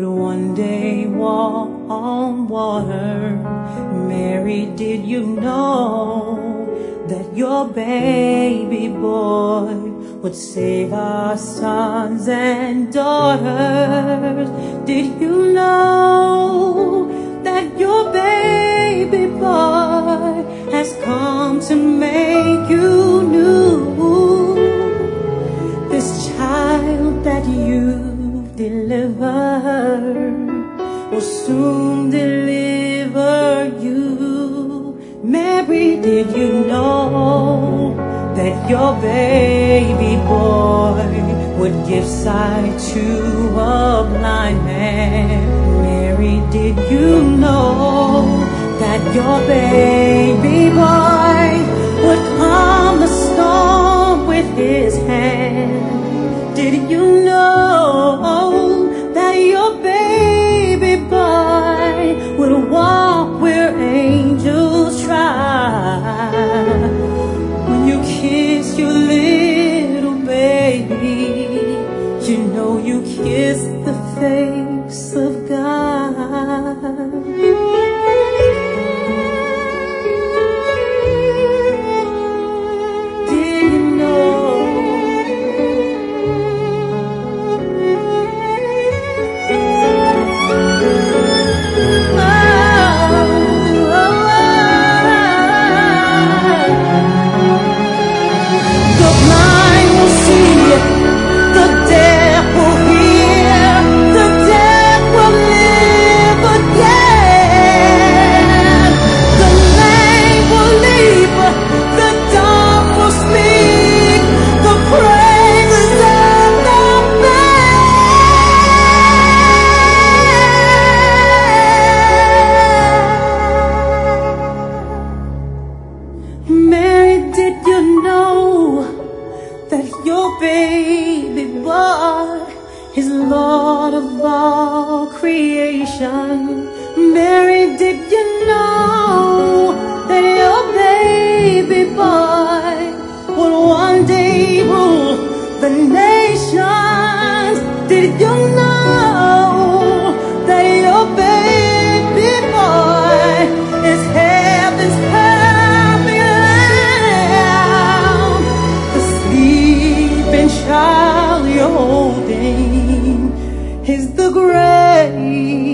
would one day walk on water. Mary, did you know that your baby boy would save our sons and daughters? Did you know that your baby boy has come to make you new? This child that you've delivered will soon deliver you. Mary, did you know that your baby boy would give sight to a blind man? Mary, did you know that your baby boy would calm the storm with his hand? Did you know that your baby boy would walk where angels try? When you kiss your little baby, you know you kiss the face of God. Mary, did you know that your baby boy is Lord of all creation? Mary, did you know that your baby boy will one day rule the nations? Did you know that your baby boy is heaven's child you're holding is the great